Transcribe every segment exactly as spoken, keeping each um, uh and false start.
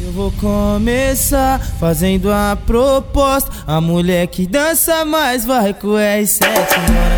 Eu vou começar fazendo a proposta. A mulher que dança mais vai com o R sete.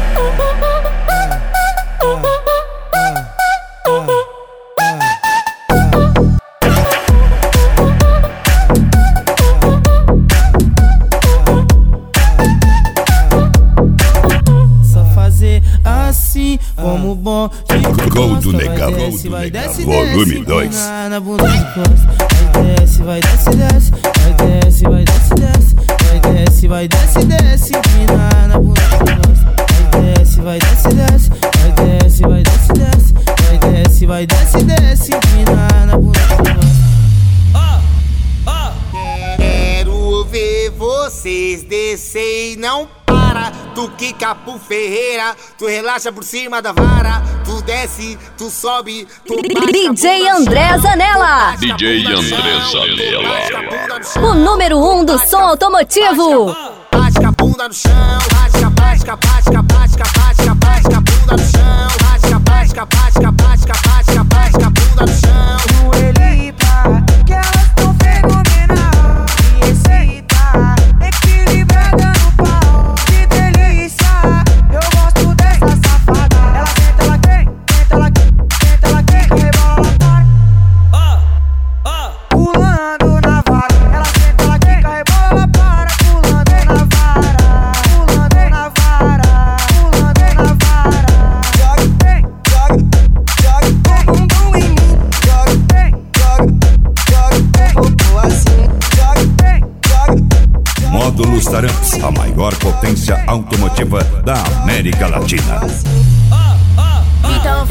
Só fazer assim, como bom de Gol do Negão, vai desce, vai desce, volume dois. Na bunda de costa. Vai desce, vai desce, desce. Vai desce, vai desce, desce. Vai desce, vai desce, desce. Empina na bunda de costa. Vai desce, vai desce, desce. Vai desce, vai desce, desce. Vai desce, vai desce, desce. Empina na bunda de costa. Quero ver vocês descer e não para. Tu quica pro Ferreira, tu relaxa por cima da vara. Tu desce, tu sobe, tu D J André Zanella. D J André Zanella. O número um do som automotivo. Bate a bunda no chão, bate a bate a bate a bate a bate a bate a bunda no chão, bate a bate a bate a bate a bate a bate a bunda no chão. Ele pra que elas tão fenomenal. E excita, equilibrada no pau. Que delícia, eu gosto dessa safada. Ela senta, ela quem, senta, ela quem, senta, ela quem, rebola para. Pulando na vara. Ela senta, ela quem, rebola para. Pulando na vara, pulando na vara, pulando na vara. Joga, vem, joga, joga com bumbum em mim. Joga, vem, joga, joga com assim. Joga, vem, joga. Módulos Taramps, a maior potência automotiva da América Latina. Então